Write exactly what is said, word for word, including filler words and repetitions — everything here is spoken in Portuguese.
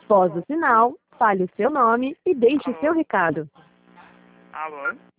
Após o sinal, fale o seu nome e deixe o seu recado. Alô?